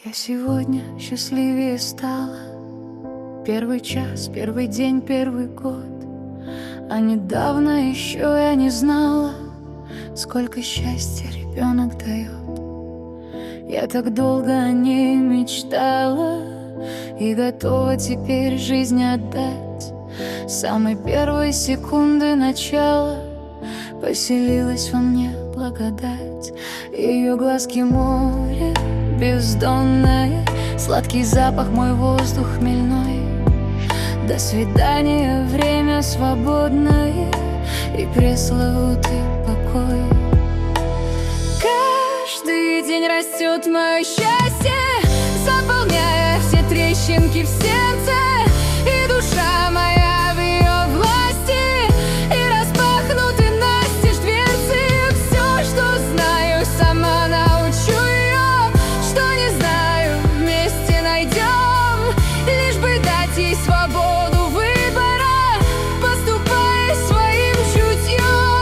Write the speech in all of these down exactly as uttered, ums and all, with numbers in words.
Я сегодня счастливее стала. Первый час, первый день, первый год. А недавно еще я не знала, сколько счастья ребенок дает. Я так долго о ней мечтала и готова теперь жизнь отдать. С самой первой секунды начала поселилась во мне благодать. Ее глазки море бездонное, сладкий запах мой воздух хмельной. До свидания, время свободное и пресловутый покой. Каждый день растет мое счастье, заполняя все трещинки в сердце. И душа моя в ее власти, и распахнуты настежь дверцы. Все, что знаю, сама научу ее, что не знаю, вместе найдем. Лишь бы дать ей свободу выбора, поступая своим чутьем.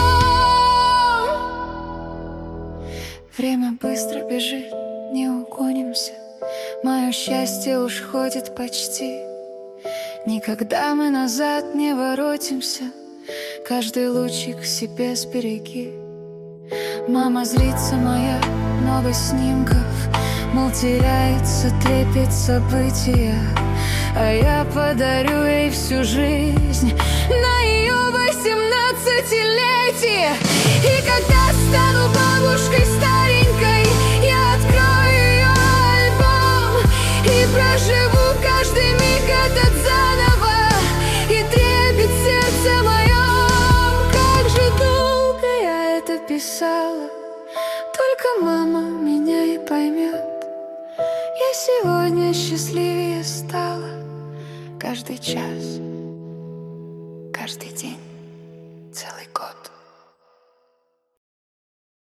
Время быстро бежит, не угонимся. Мое счастье уж ходит почти. Никогда мы назад не воротимся. Каждый лучик себе сбереги. Мама злится моя, много снимков, мол, теряется трепет события. А я подарю ей всю жизнь на ее восемнадцатилетие. И когда стану бабушкой старенькой, я открою ее альбом и проживу каждый миг этот заново. И трепет сердце моем, как же долго я это писала. Только мама меня и поймет. Я сегодня счастливее стала. Каждый час, каждый день, целый год.